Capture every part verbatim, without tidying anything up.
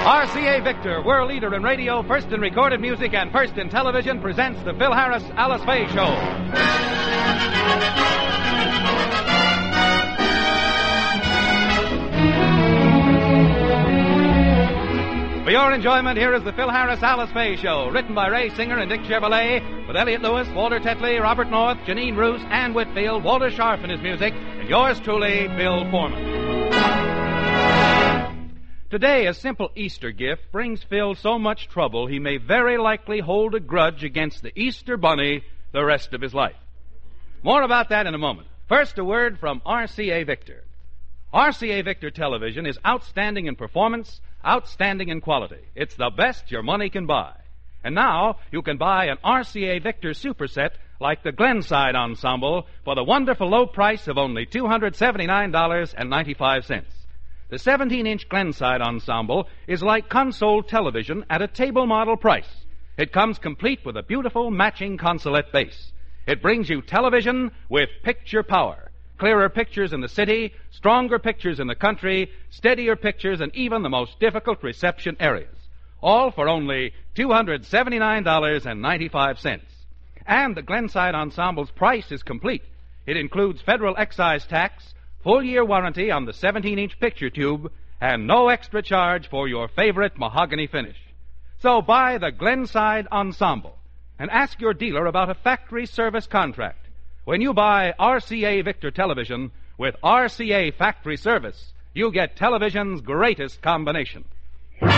R C A Victor, world leader in radio, first in recorded music, and first in television, presents the Phil Harris Alice Faye Show. For your enjoyment, here is the Phil Harris Alice Faye Show, written by Ray Singer and Dick Chevrolet, with Elliot Lewis, Walter Tetley, Robert North, Janine Roos, Ann Whitfield, Walter Scharf in his music, and yours truly, Bill Foreman. Today, a simple Easter gift brings Phil so much trouble he may very likely hold a grudge against the Easter Bunny the rest of his life. More about that in a moment. First, a word from R C A Victor. R C A Victor Television is outstanding in performance, outstanding in quality. It's the best your money can buy. And now, you can buy an R C A Victor superset like the Glenside Ensemble for the wonderful low price of only two hundred seventy-nine dollars and ninety-five cents. The seventeen-inch Glenside Ensemble is like console television at a table model price. It comes complete with a beautiful matching consolette base. It brings you television with picture power. Clearer pictures in the city, stronger pictures in the country, steadier pictures in even the most difficult reception areas. All for only two hundred seventy-nine dollars and ninety-five cents. And the Glenside Ensemble's price is complete. It includes federal excise tax, full-year warranty on the seventeen-inch picture tube, and no extra charge for your favorite mahogany finish. So buy the Glenside Ensemble and ask your dealer about a factory service contract. When you buy R C A Victor Television with R C A Factory Service, you get television's greatest combination. And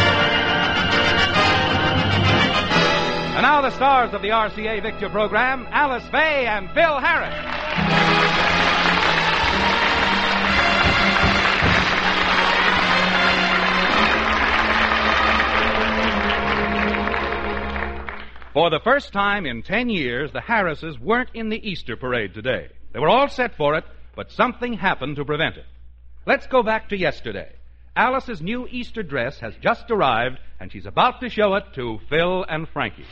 now the stars of the R C A Victor program, Alice Faye and Phil Harris. For the first time in ten years, the Harrises weren't in the Easter parade today. They were all set for it, but something happened to prevent it. Let's go back to yesterday. Alice's new Easter dress has just arrived, and she's about to show it to Phil and Frankie.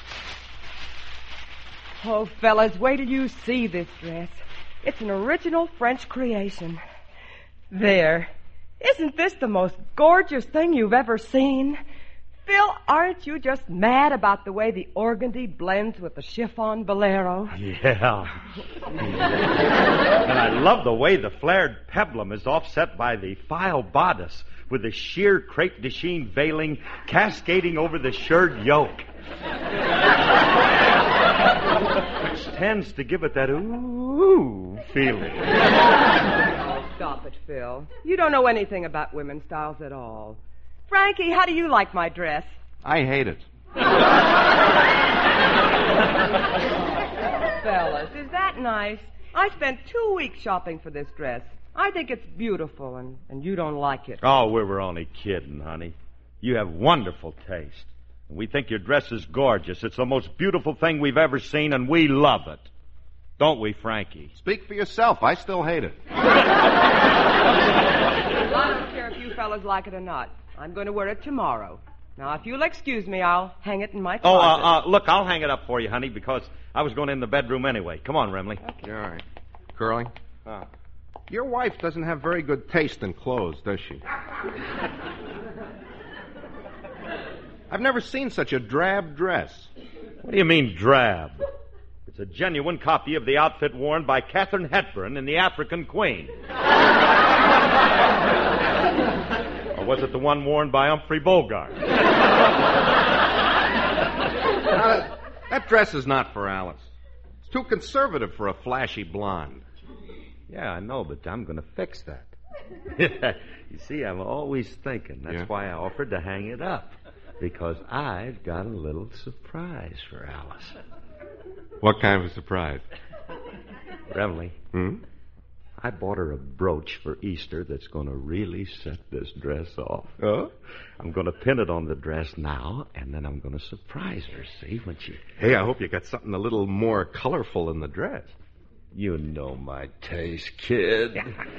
Oh, fellas, wait till you see this dress. It's an original French creation. There. Isn't this the most gorgeous thing you've ever seen? Phil, aren't you just mad about the way the organdy blends with the chiffon bolero? Yeah. And I love the way the flared peplum is offset by the file bodice with the sheer crepe de chine veiling cascading over the shirred yoke. Which tends to give it that ooh feeling. Oh, stop it, Phil. You don't know anything about women's styles at all. Frankie, how do you like my dress? I hate it. Fellas, is that nice? I spent two weeks shopping for this dress. I think it's beautiful, and, and you don't like it. Oh, we were only kidding, honey. You have wonderful taste. And we think your dress is gorgeous. It's the most beautiful thing we've ever seen, and we love it. Don't we, Frankie? Speak for yourself. I still hate it. Well, I don't care if you fellas like it or not. I'm going to wear it tomorrow. Now, if you'll excuse me, I'll hang it in my Oh, closet. uh, uh, look, I'll hang it up for you, honey, because I was going in the bedroom anyway. Come on, Remley. Okay. All right. Curly? Uh, Your wife doesn't have very good taste in clothes, does she? I've never seen such a drab dress. what do you mean, drab? It's a genuine copy of the outfit worn by Katharine Hepburn in The African Queen. Or was it the one worn by Humphrey Bogart? Uh, that dress is not for Alice. It's too conservative for a flashy blonde. Yeah, I know, but I'm going to fix that. You see, I'm always thinking. That's Yeah. why I offered to hang it up. Because I've got a little surprise for Alice. What kind of a surprise? Remley, Hmm? I bought her a brooch for Easter that's going to really set this dress off. Oh? I'm going to pin it on the dress now, and then I'm going to surprise her, see, when she... Hey, I hope you got something a little more colorful in the dress. You know my taste, kid.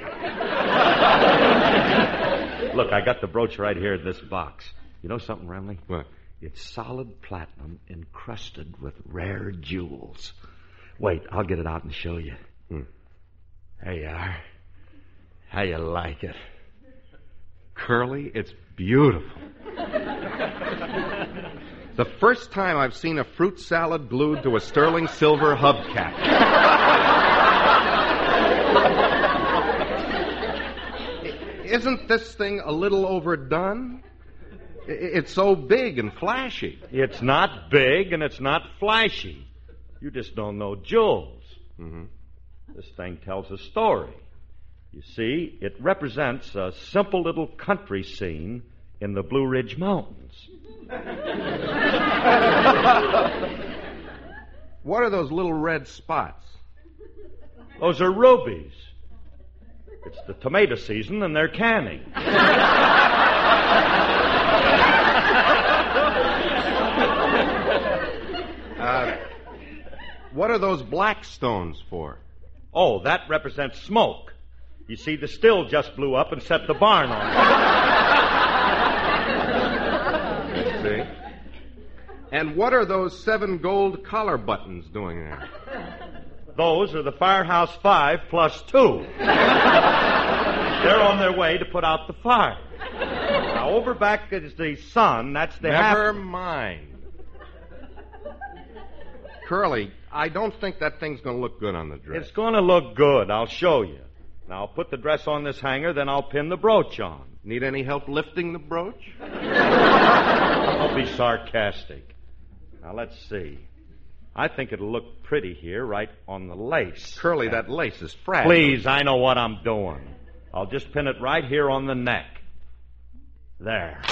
Look, I got the brooch right here in this box. You know something, Remley? What? It's solid platinum encrusted with rare jewels. Wait, I'll get it out and show you. Hmm. There you are. How you like it? Curly, it's beautiful. The first time I've seen a fruit salad glued to a sterling silver hubcap. Isn't this thing a little overdone? It's so big and flashy. It's not big and it's not flashy. You just don't know Jules. Mm-hmm. This thing tells a story. You see, it represents a simple little country scene in the Blue Ridge Mountains. What are those little red spots? Those are rubies. It's the tomato season and they're canning. uh, what are those black stones for? Oh, that represents smoke. You see, the still just blew up and set the barn on fire. See? And what are those seven gold collar buttons doing there? Those are the Firehouse Five plus two. They're on their way to put out the fire. Now, over back is the sun. That's the Never half... mind. Curly, I don't think that thing's going to look good on the dress. It's going to look good. I'll show you. Now, I'll put the dress on this hanger, then I'll pin the brooch on. Need any help lifting the brooch? Don't be sarcastic. Now, let's see. I think it'll look pretty here, right on the lace. Curly, that lace is fragile. Please, I know what I'm doing. I'll just pin it right here on the neck. There.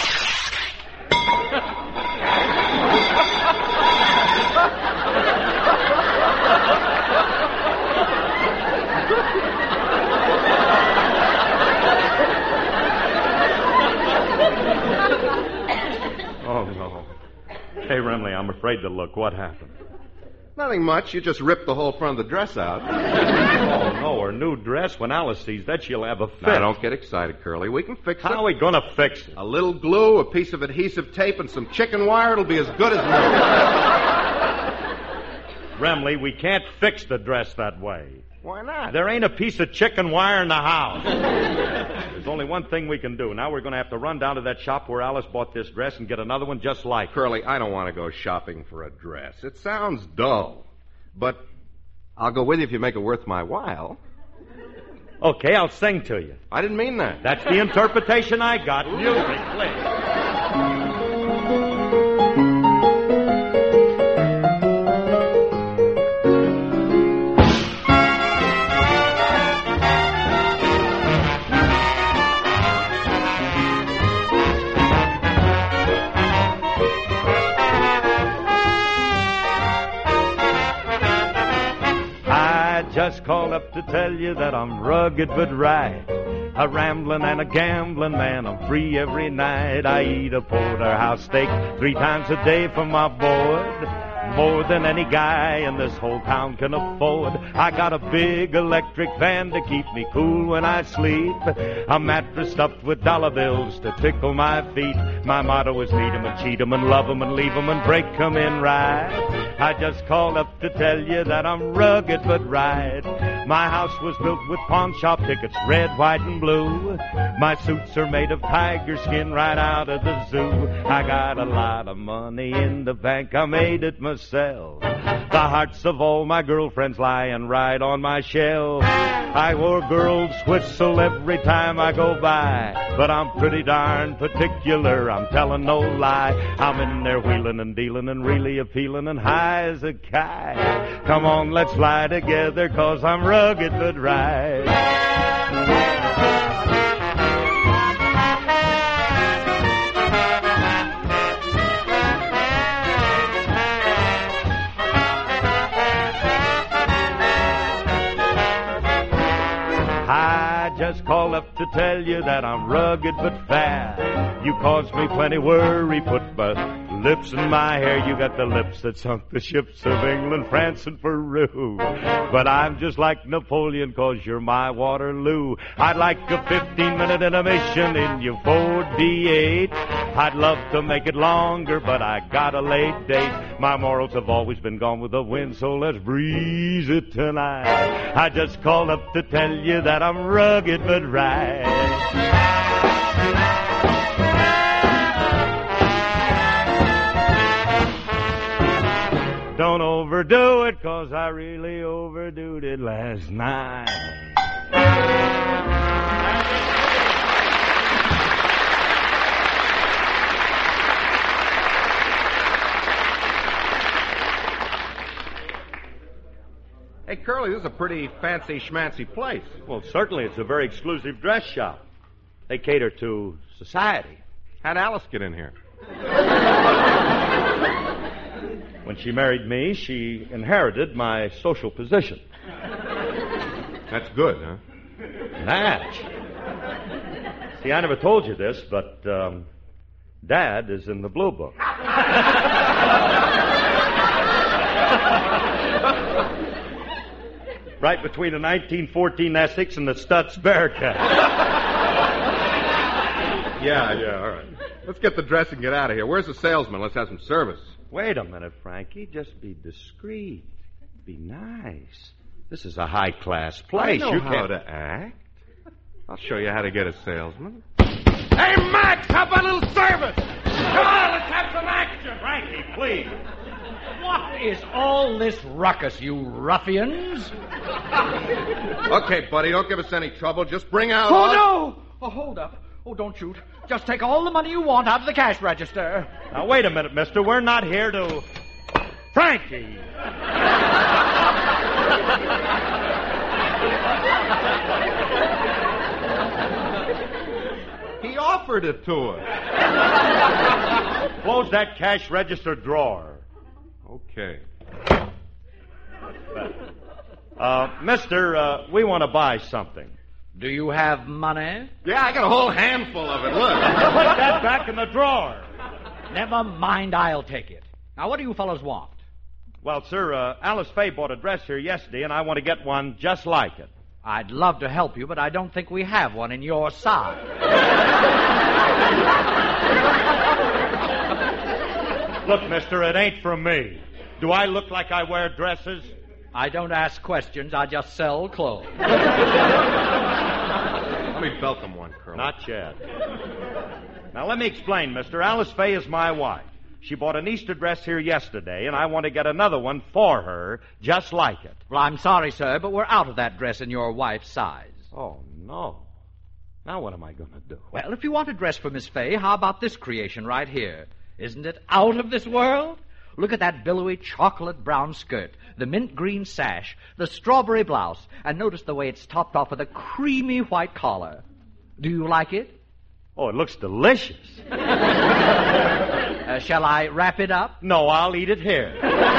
Oh, no. Hey, Remley, I'm afraid to look. What happened? Nothing much. You just ripped the whole front of the dress out. Oh, no, her new dress. When Alice sees that, she'll have a fit. Now, don't get excited, Curly. We can fix How it. are we going to fix it? A little glue, a piece of adhesive tape, and some chicken wire. It'll be as good as new. Remley, we can't fix the dress that way. Why not? There ain't a piece of chicken wire in the house. There's only one thing we can do. Now we're going to have to run down to that shop where Alice bought this dress and get another one just like it. Curly, I don't want to go shopping for a dress. It sounds dull. But I'll go with you if you make it worth my while. Okay, I'll sing to you. I didn't mean that. That's the interpretation I got. Music, please. Just called up to tell you that I'm rugged but right. A rambling and a gambling man, I'm free every night. I eat a porterhouse steak three times a day for my board. More than any guy in this whole town can afford. I got a big electric fan to keep me cool when I sleep. A mattress stuffed with dollar bills to tickle my feet. My motto is lead 'em and cheat 'em and love 'em and leave 'em and break 'em in right. I just called up to tell you that I'm rugged but right. My house was built with pawn shop tickets, red, white, and blue. My suits are made of tiger skin right out of the zoo. I got a lot of money in the bank, I made it myself. The hearts of all my girlfriends lying right on my shelf. I wore girls' whistle every time I go by, but I'm pretty darn particular, I'm telling no lie. I'm in there wheeling and dealing and really appealing and high as a kite. Come on, let's fly together, 'cause I'm rugged but right. Just called up to tell you that I'm rugged but fat. You caused me plenty worry, put my lips in my hair. You got the lips that sunk the ships of England, France, and Peru. But I'm just like Napoleon, 'cause you're my Waterloo. I'd like a fifteen-minute intermission in your Ford V eight. I'd love to make it longer, but I got a late date. My morals have always been gone with the wind, so let's breeze it tonight. I just called up to tell you that I'm rugged but right. overdo it, 'cause I really overdid it last night. Hey, Curly, this is a pretty fancy schmancy place. Well, certainly it's a very exclusive dress shop. They cater to society. How'd Alice get in here? When she married me, she inherited my social position. That's good, huh? Natch. See, I never told you this, but um, Dad is in the Blue Book. Right between the nineteen fourteen Essex and the Stutz Bearcat. Yeah, yeah, all right. Let's get the dress and get out of here. Where's the salesman? Let's have some service. Wait a minute, Frankie. Just be discreet. Be nice. This is a high-class place. I know you how can't... to act. I'll show you how to get a salesman. Hey, Max, how about a little service? Come on, let's have some action. Frankie, please. What is all this ruckus, you ruffians? Okay, buddy, don't give us any trouble. Just bring out... Oh, all... no! Oh, hold up. Oh, don't shoot. Just take all the money you want out of the cash register. Now, wait a minute, mister. We're not here to... Frankie! He offered it to us. Close that cash register drawer. Okay. Uh, mister, uh, we want to buy something. Do you have money? Yeah, I got a whole handful of it. Look. Put that back in the drawer. Never mind, I'll take it. Now, what do you fellows want? Well, sir, uh, Alice Faye bought a dress here yesterday, and I want to get one just like it. I'd love to help you, but I don't think we have one in your size. Look, mister, it ain't for me. Do I look like I wear dresses? I don't ask questions. I just sell clothes. Let me belt them one, Curly. Not yet. Now, let me explain, mister. Alice Faye is my wife. She bought an Easter dress here yesterday, and I want to get another one for her, just like it. Well, I'm sorry, sir, but we're out of that dress in your wife's size. Oh, no. Now what am I going to do? Well, if you want a dress for Miss Faye, how about this creation right here? Isn't it out of this world? Look at that billowy chocolate brown skirt, the mint green sash, the strawberry blouse, and notice the way it's topped off with a creamy white collar. Do you like it? Oh, it looks delicious. Uh, shall I wrap it up? No, I'll eat it here.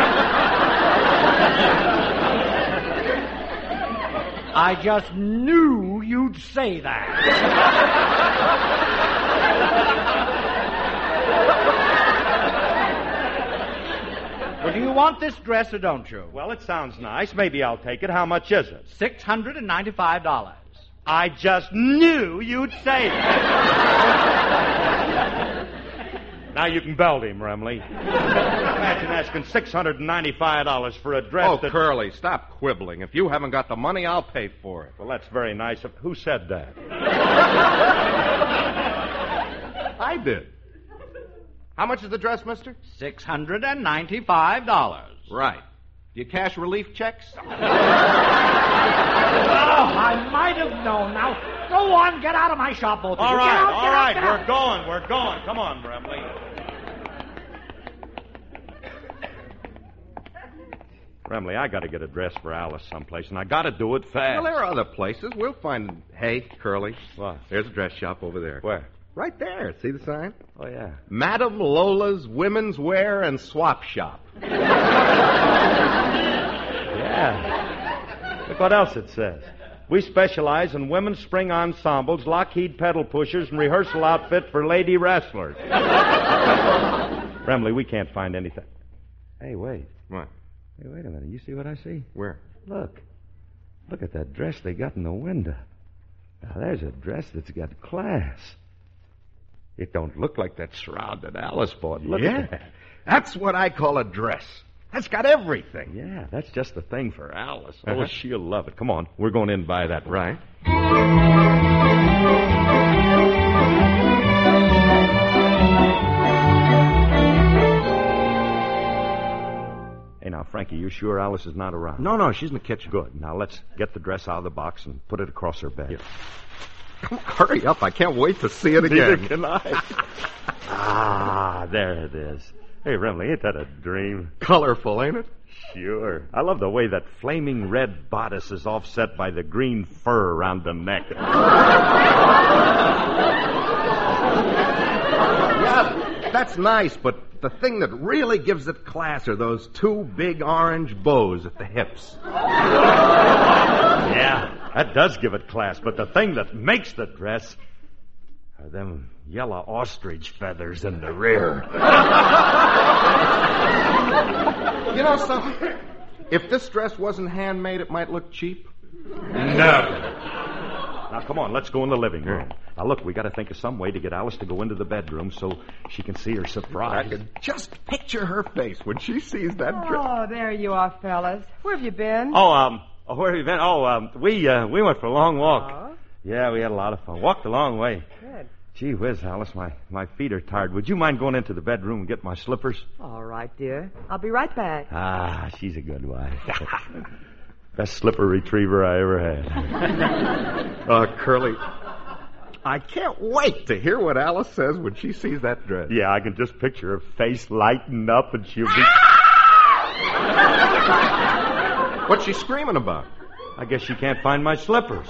I just knew you'd say that. Well, do you want this dress or don't you? Well, it sounds nice. Maybe I'll take it. How much is it? Six hundred and ninety-five dollars. I just knew you'd say that. Now you can belt him, Remley. Imagine asking six hundred ninety-five dollars for a dress Oh, that... Curly, stop quibbling. If you haven't got the money, I'll pay for it. Well, that's very nice. of- Who said that? I did. How much is the dress, mister? Six hundred and ninety-five dollars. Right. Do you cash relief checks? Oh, I might have known. Now, go on, get out of my shop, both of All you. Get right, out, all get out, right. get We're out. going, we're going. Come on, Remley. Remley, I got to get a dress for Alice someplace, and I got to do it fast. Well, there are other places. We'll find... Hey, Curly. What? There's a dress shop over there. Where? Right there. See the sign? Oh, yeah. Madam Lola's Women's Wear and Swap Shop. Yeah. Look what else it says. We specialize in women's spring ensembles, Lockheed pedal pushers, and rehearsal outfit for lady wrestlers. Remley, we can't find anything. Hey, wait. What? Hey, wait a minute. You see what I see? Where? Look. Look at that dress they got in the window. Now, there's a dress that's got class. It don't look like that shroud that Alice bought. Look yeah. at that. That's what I call a dress. That's got everything. Yeah, that's just the thing for Alice. Uh-huh. Oh, she'll love it. Come on. We're going in and buy that. Right. Hey, now, Frankie, sure Alice is not around? No, no, she's in the kitchen. Good. Now let's get the dress out of the box and put it across her bed. Yeah. Come on, hurry up. I can't wait to see it Neither again. can I. Ah, there it is. Hey, Remley, ain't that a dream? Colorful, ain't it? Sure. I love the way that flaming red bodice is offset by the green fur around the neck. Yeah, that's nice, but the thing that really gives it class are those two big orange bows at the hips. Yeah, that does give it class, but the thing that makes the dress are them yellow ostrich feathers in the rear. You know something? If this dress wasn't handmade, it might look cheap. No. Now, come on, let's go in the living room. Now, look, we got to think of some way to get Alice to go into the bedroom so she can see her surprise. I could just picture her face when she sees that dress. Oh, there you are, fellas. Where have you been? Oh, um, oh, where have you been? Oh, um, we, uh, we went for a long walk. Oh. Yeah, we had a lot of fun. Walked a long way. Good. Gee whiz, Alice, my, my feet are tired. Would you mind going into the bedroom and get my slippers? All right, dear. I'll be right back. Ah, she's a good wife. Best slipper retriever I ever had. Uh, Curly, I can't wait to hear what Alice says when she sees that dress. Yeah, I can just picture her face lighten up and she'll be... What's she screaming about? I guess she can't find my slippers.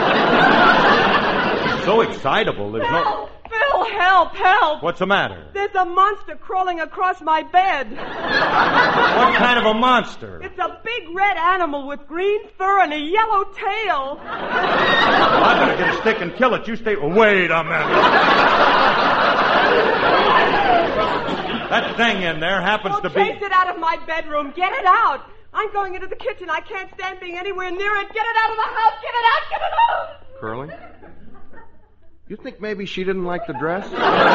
She's so excitable, there's no... Phil! Phil, help, help! What's the matter? There's a monster crawling across my bed. What kind of a monster? It's a big red animal with green fur and a yellow tail. I better get a stick and kill it. You stay... Wait a minute. That thing in there happens Oh, to be... chase it out of my bedroom. Get it out. I'm going into the kitchen. I can't stand being anywhere near it. Get it out of the house. Get it out. Get it out. Curly? You think maybe she didn't like the dress?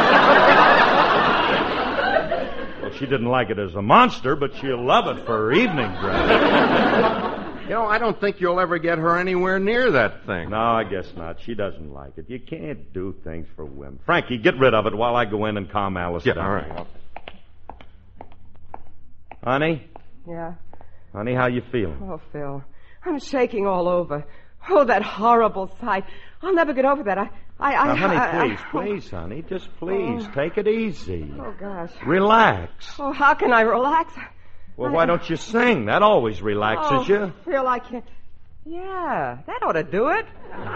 Well, she didn't like it as a monster, but she'll love it for her evening dress. You know, I don't think you'll ever get her anywhere near that thing. No, I guess not. She doesn't like it. You can't do things for whim. Frankie, get rid of it while I go in and calm Alice Yeah, down. all right. Honey? Yeah. Honey, how you feeling? Oh, Phil, I'm shaking all over. Oh, that horrible sight. I'll never get over that. I, I, I... Now, honey, I, please, I, please, honey, just please, Oh. take it easy. Oh, gosh. Relax. Oh, how can I relax? Well, I- why don't you sing? That always relaxes oh, you. Phil, I can't... Yeah, that ought to do it.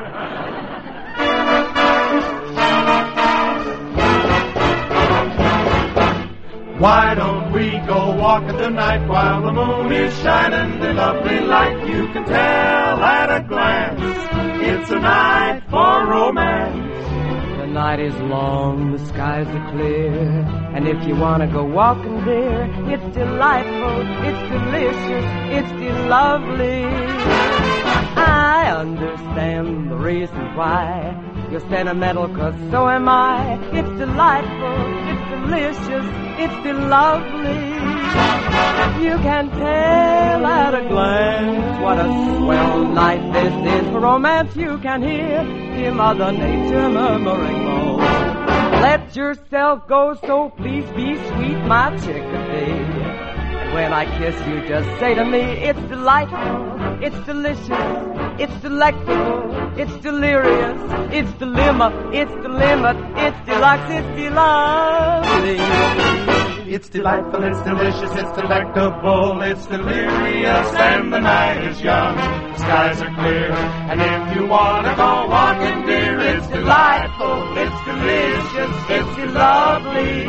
Why don't we go walking tonight while the moon is shining the lovely light? You can tell at a glance it's a night for romance. The night is long, the skies are clear, and if you want to go walking, dear, it's delightful, it's delicious, it's de- lovely. I understand the reason why you're sentimental, 'cause so am I. It's delightful, it's delicious, it's de- lovely. You can tell at a glance what a swell night this is for romance. You can hear dear Mother Nature murmuring low. Let yourself go, so please be sweet, my chickadee. And when I kiss you, just say to me, it's delightful, it's delicious, it's delectable, it's delirious, it's dilemma, it's dilemma, it's deluxe, it's de-lovely. It's delightful, it's delicious, it's delectable, it's delirious, and the night is young. The skies are clear, and if you want to go walking, dear, it's delightful, it's delicious, it's lovely.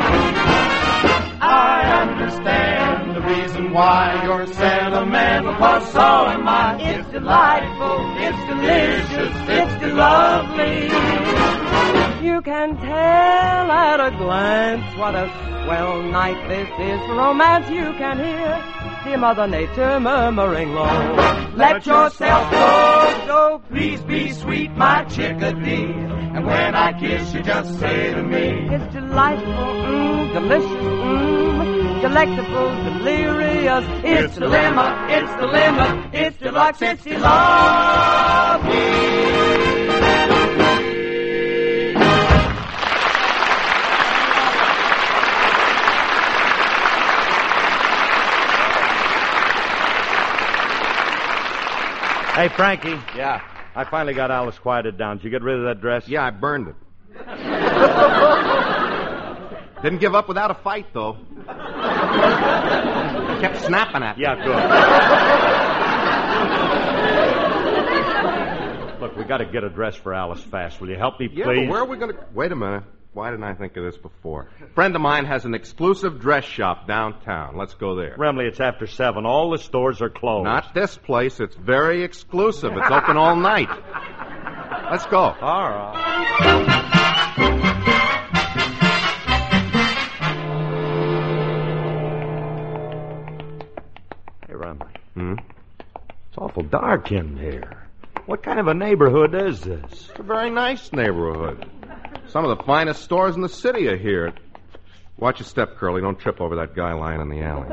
I understand the reason why you're sentimental, 'cause so am I. It's delightful, it's delicious, it's lovely. You can tell at a glance what a swell night this is for romance. You can hear dear Mother Nature murmuring low. Let yourself go, so Please be sweet, my chickadee. And when I kiss you, just say to me, it's delightful, mm, delicious, mm, delectable, delirious. It's dilemma, it's dilemma, it's deluxe, it's de-lovely. Hey, Frankie. Yeah. I finally got Alice quieted down. Did you get rid of that dress? Yeah, I burned it. Didn't give up without a fight, though. I kept snapping at me. Yeah, good. Look, we got to get a dress for Alice fast. Will you help me, please? Yeah, but where are we going to... Wait a minute. Why didn't I think of this before? A friend of mine has an exclusive dress shop downtown. Let's go there. Remley, it's after seven. All the stores are closed. Not this place. It's very exclusive. It's open all night. Let's go. All right. Hey, Remley. Hmm? It's awful dark in here. What kind of a neighborhood is this? It's a very nice neighborhood. Some of the finest stores in the city are here. Watch your step, Curly. Don't trip over that guy lying in the alley.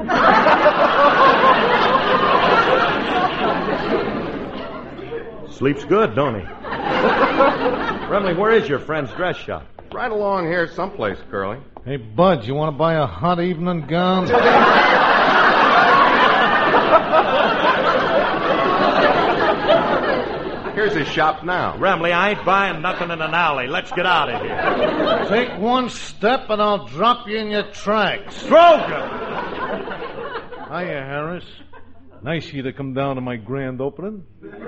Sleeps good, don't he? Remley, where is your friend's dress shop? Right along here someplace, Curly. Hey, Bud, you want to buy a hot evening gown? Here's his shop now. Remley, I ain't buying nothing in an alley. Let's get out of here. Take one step and I'll drop you in your tracks. Stroker! Hiya, Harris. Nice of you to come down to my grand opening.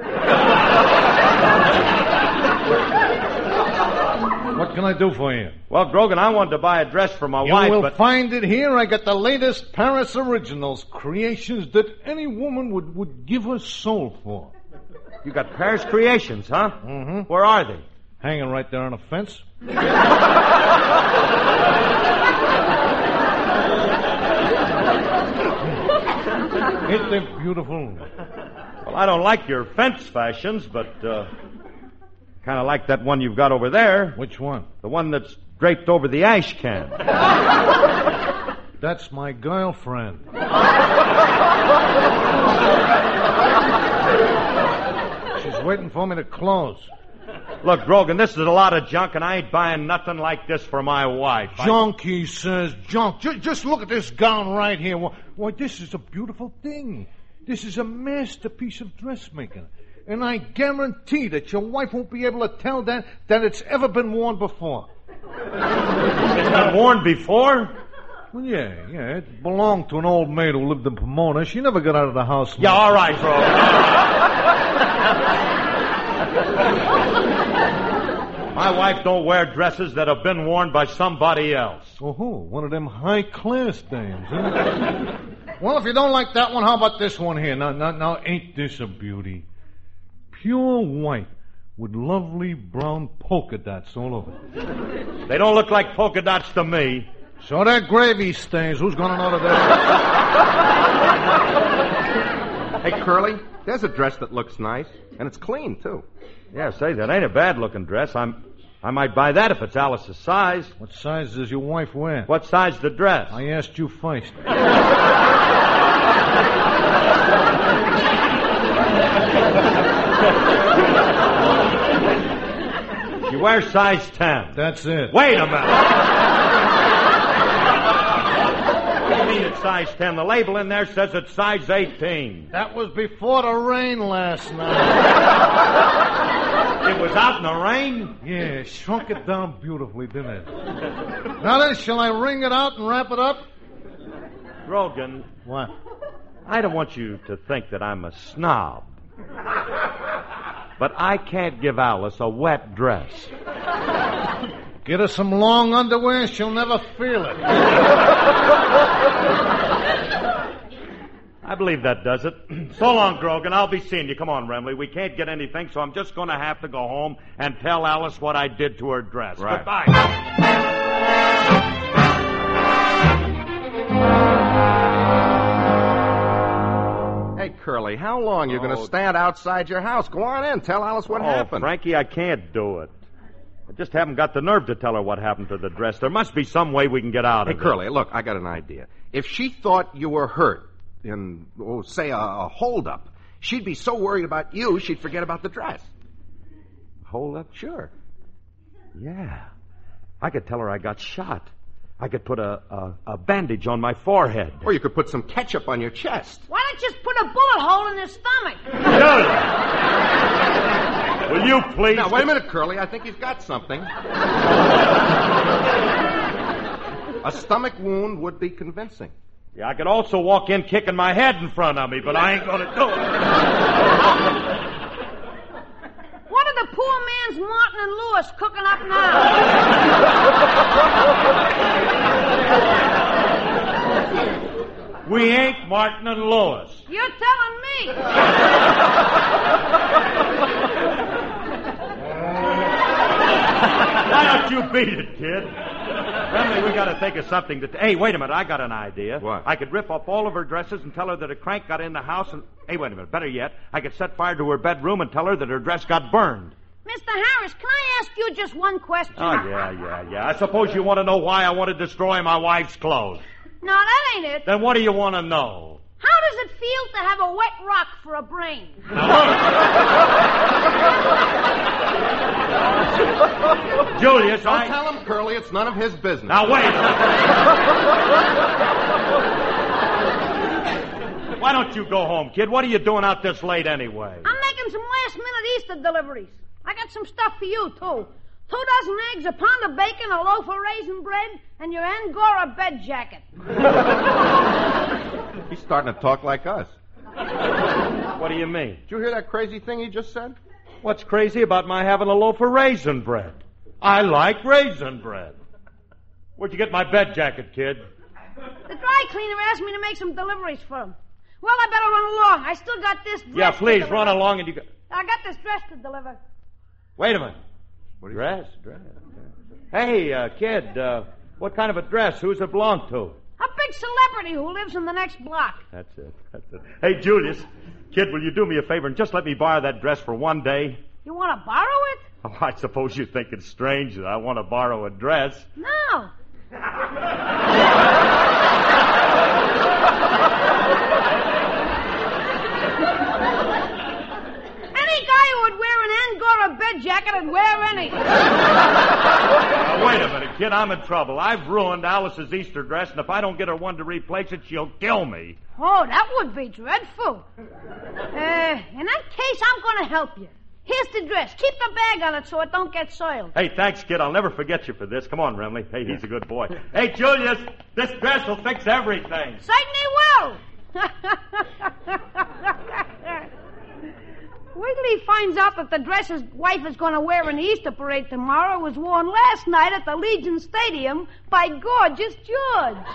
What can I do for you? Well, Grogan, I wanted to buy a dress for my You wife, will but... find it here. I got the latest Paris originals, creations that any woman would, would give her soul for. You got Paris Creations, huh? Mm-hmm. Where are they? Hanging right there on a fence. Ain't they beautiful? Well, I don't like your fence fashions, but uh, kind of like that one you've got over there. Which one? The one that's draped over the ash can. That's my girlfriend. She's waiting for me to close. Look, Grogan, this is a lot of junk, and I ain't buying nothing like this for my wife. Junk, he says, junk. Just, just look at this gown right here. Why, why, this is a beautiful thing. This is a masterpiece of dressmaking. And I guarantee that your wife won't be able to tell that, that it's ever been worn before. It's been worn before? Well, yeah, yeah. It belonged to an old maid who lived in Pomona. She never got out of the house. Yeah, all right, Grogan. My wife don't wear dresses that have been worn by somebody else. Oh, who? One of them high-class dames, huh? Well, if you don't like that one, how about this one here? Now, now, now, ain't this a beauty? Pure white with lovely brown polka dots all over it. They don't look like polka dots to me. So they're gravy stains. Who's going to know that? Hey, Curly, there's a dress that looks nice, and it's clean, too. Yeah, say, that ain't a bad-looking dress. I'm, I might buy that if it's Alice's size. What size does your wife wear? What size the dress? I asked you first. She wears size ten. That's it. Wait a minute. What do you mean it's size ten? The label in there says it's size eighteen. That was before the rain last night. It was out in the rain? Yeah, shrunk it down beautifully, didn't it? Now then, shall I wring it out and wrap it up? Grogan. What? I don't want you to think that I'm a snob. But I can't give Alice a wet dress. Get her some long underwear, she'll never feel it. I believe that does it. So long, Grogan. I'll be seeing you. Come on, Remley. We can't get anything, so I'm just going to have to go home and tell Alice what I did to her dress. Right. Goodbye. Hey, Curly, how long are you going Oh. to stand outside your house? Go on in. Tell Alice what oh, happened. Frankie, I can't do it. I just haven't got the nerve to tell her what happened to the dress. There must be some way we can get out Hey, of it. Curly, look, I got an idea. If she thought you were hurt in, oh, say, a, a holdup, she'd be so worried about you, she'd forget about the dress. Hold up, sure. Yeah. I could tell her I got shot. I could put a, a, a bandage on my forehead. Or you could put some ketchup on your chest. Why don't you just put a bullet hole in his stomach? Julius! Will you please... Now, wait a minute, Curly. I think he's got something. A stomach wound would be convincing. Yeah, I could also walk in kicking my head in front of me, but I ain't gonna do it. What are the poor man's Martin and Lewis cooking up now? We ain't Martin and Lewis. You're telling me. Why don't you beat it, kid? Friendly, we gotta think of something to... T- hey, wait a minute, I got an idea. What? I could rip up all of her dresses and tell her that a crank got in the house and... Hey, wait a minute, better yet, I could set fire to her bedroom and tell her that her dress got burned. Mister Harris, can I ask you just one question? Oh, yeah, yeah, yeah. I suppose you want to know why I want to destroy my wife's clothes. No, that ain't it. Then what do you want to know? How does it feel to have a wet rock for a brain? Julius, Don't I... tell him, Curly. It's none of his business. Now, wait. Why don't you go home, kid? What are you doing out this late anyway? I'm making some last-minute Easter deliveries. I got some stuff for you, too. Two dozen eggs, a pound of bacon, a loaf of raisin bread, and your Angora bed jacket. He's starting to talk like us. What do you mean? Did you hear that crazy thing he just said? What's crazy about my having a loaf of raisin bread? I like raisin bread. Where'd you get my bed jacket, kid? The dry cleaner asked me to make some deliveries for him. Well, I better run along. I still got this dress Yeah, please, to run deliver. along and you... Go... I got this dress to deliver. Wait a minute. What do you Dress, dress. Hey, uh, kid, uh, what kind of a dress? Who's it belong to? A big celebrity who lives in the next block. That's it, that's it. Hey, Julius, kid, will you do me a favor and just let me borrow that dress for one day? You want to borrow it? Oh, I suppose you think it's strange that I want to borrow a dress. No. Any guy who would wear an Angora bed jacket would wear any. Now, wait a minute, kid, I'm in trouble. I've ruined Alice's Easter dress, and if I don't get her one to replace it, she'll kill me. Oh, that would be dreadful. Uh, in that case, I'm going to help you. Here's the dress. Keep the bag on it so it don't get soiled. Hey, thanks, kid. I'll never forget you for this. Come on, Remley. Hey, he's a good boy. Hey, Julius, this dress will fix everything. Certainly will. Wait till he finds out that the dress his wife is going to wear in the Easter parade tomorrow was worn last night at the Legion Stadium by Gorgeous George.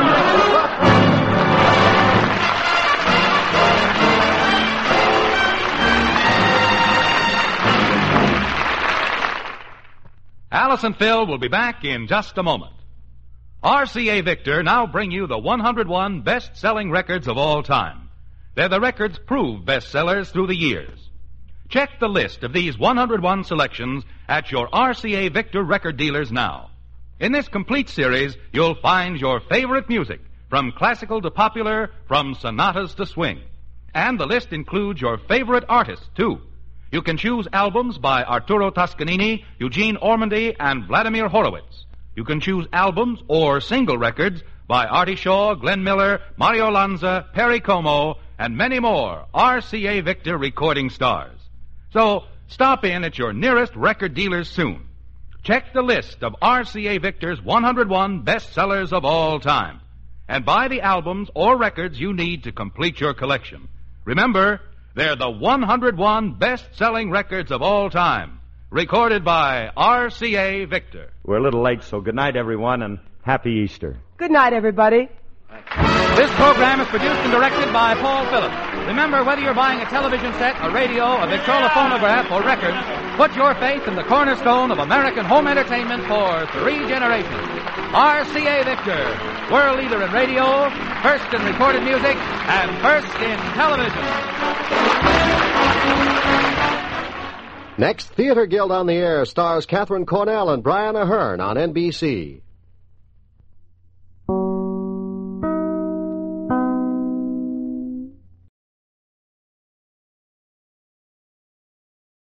Alice and Phil will be back in just a moment. R C A Victor now bring you the one hundred one best-selling records of all time. They're the records proved bestsellers through the years. Check the list of these one hundred one selections at your R C A Victor record dealers now. In this complete series, you'll find your favorite music, from classical to popular, from sonatas to swing. And the list includes your favorite artists, too. You can choose albums by Arturo Toscanini, Eugene Ormandy, and Vladimir Horowitz. You can choose albums or single records by Artie Shaw, Glenn Miller, Mario Lanza, Perry Como, and many more R C A Victor recording stars. So, stop in at your nearest record dealers soon. Check the list of R C A Victor's one hundred one bestsellers of all time. And buy the albums or records you need to complete your collection. Remember, they're the one hundred one best-selling records of all time, recorded by R C A Victor. We're a little late, so good night, everyone, and happy Easter. Good night, everybody. This program is produced and directed by Paul Phillips. Remember, whether you're buying a television set, a radio, a Victrola phonograph, or records, put your faith in the cornerstone of American home entertainment for three generations. R C A Victor, world leader in radio, first in recorded music, and first in television. Next, Theater Guild on the Air stars Catherine Cornell and Brian Ahern on N B C.